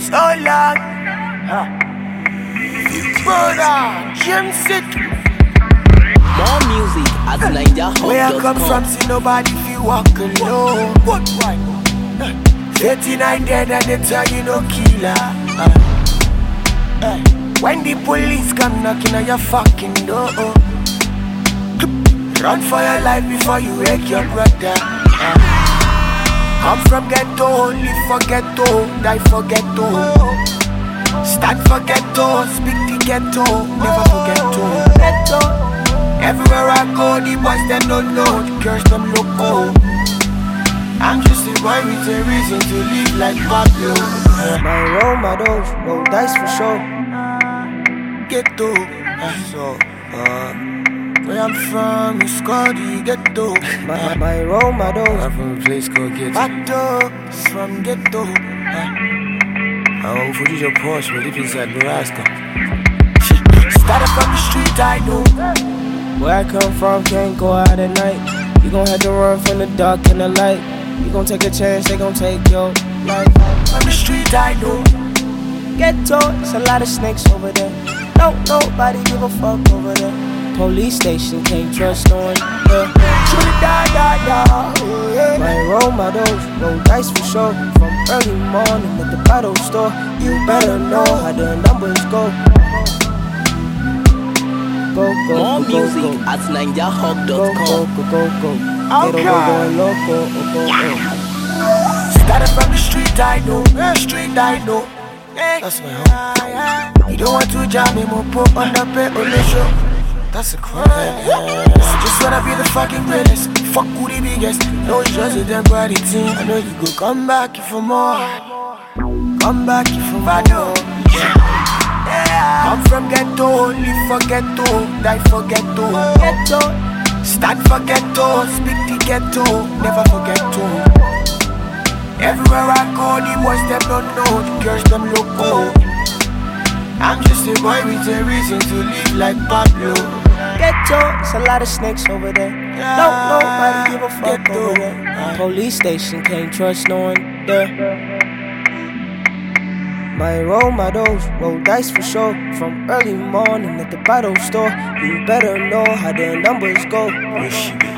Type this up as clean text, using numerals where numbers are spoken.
So long, brother, Jim Sick. More music at NigerHub.com. Where I come from, see nobody feel walk alone. What right? 39 dead and they tell you no killer. When the police come knocking on your fucking door, run for your life before you wake your brother. Come from ghetto, live for ghetto, die for ghetto. Stand for ghetto, speak the ghetto, never forget to. Everywhere I go, the boys them don't know, the girls them loco. I'm just a boy with a reason to live like Pablo. My role models roll dice for sure. Ghetto, so where I'm from is called the ghetto. My role models. I'm from a place called Ghetto. Bato is from ghetto. I won't put your Porsche, but if inside Nebraska. Started from the street, I know. Where I come from, can't go out at night. You gon' have to run from the dark and the light. You gon' take a chance, they gon' take your life. From the street, I know. Ghetto, it's a lot of snakes over there. Don't nobody give a fuck over there. Police station, can't trust no one. My role models roll dice for sure. From early morning at the bottle store. You better know how the numbers go. More music at NigerHub.com. Go. Okay. Started from the street, I know. Street, I know. That's my home. You don't want to jam him up on the pay on the show. That's a crime. Just wanna be the fucking greatest. Fuck who the biggest. No just a temporary team. I know you go come back for more. Come back for more. I'm from ghetto, live for ghetto, die for ghetto. Stand for ghetto, speak the ghetto, never forget to. Everywhere I go, the boys them don't know, the girls them loco. I'm just a boy with a reason to live like Pablo. Ghetto, it's a lot of snakes over there. Don't nobody give a fuck over there. Police station, can't trust no one there. My role models roll dice for sure. From early morning at the bottle store. You better know how the numbers go.